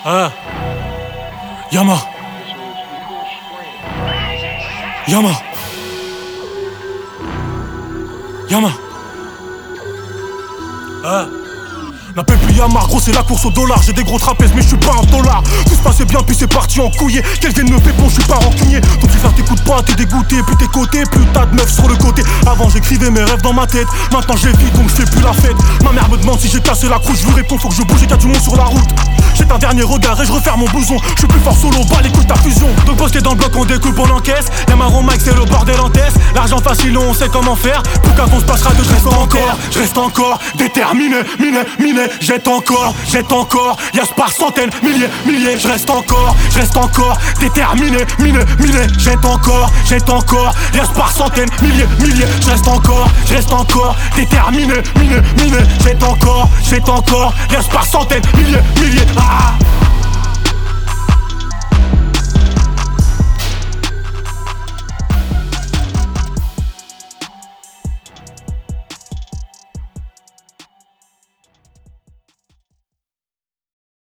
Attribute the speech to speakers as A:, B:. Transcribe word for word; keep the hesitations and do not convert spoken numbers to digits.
A: Ah. Yama. Yama. Yama. Ah. N'appelle plus Yama, gros c'est la course au dollar. J'ai des gros trapèzes mais je suis pas un dollar. Tout se passait bien puis c'est parti en couillé. Quelqu'un me fait bon, je suis pas rancunier. Donc tu faire t'écoutes pas, t'es dégoûté. Plus t'es côté, plus t'as de meufs sur le côté. Avant j'écrivais mes rêves dans ma tête. Maintenant j'ai vie donc je fais plus la fête. Ma mère me demande si j'ai cassé la croûte. Je lui réponds faut que je bouge et qu'il y a du monde sur la route. J'ai un dernier regard et je referme mon blouson. Je suis plus fort solo, bas les couilles ta fusion. Donc posté dans le bloc on découpe, on encaisse. Y'a ma Mike c'est le bordel en tête. L'argent facile on sait comment faire. Pour quand on se passera de je reste encore. Je reste encore déterminé, miné, miné. Jette encore, jette encore. Y'a par centaines, milliers, milliers. Je reste encore, je reste encore déterminé, miné, miné. Jette encore, jette encore. Y'a par centaines, milliers, milliers. Je reste encore, je reste encore déterminé, miné, miné. Jette encore, jette encore. Y'a par centaines, milliers,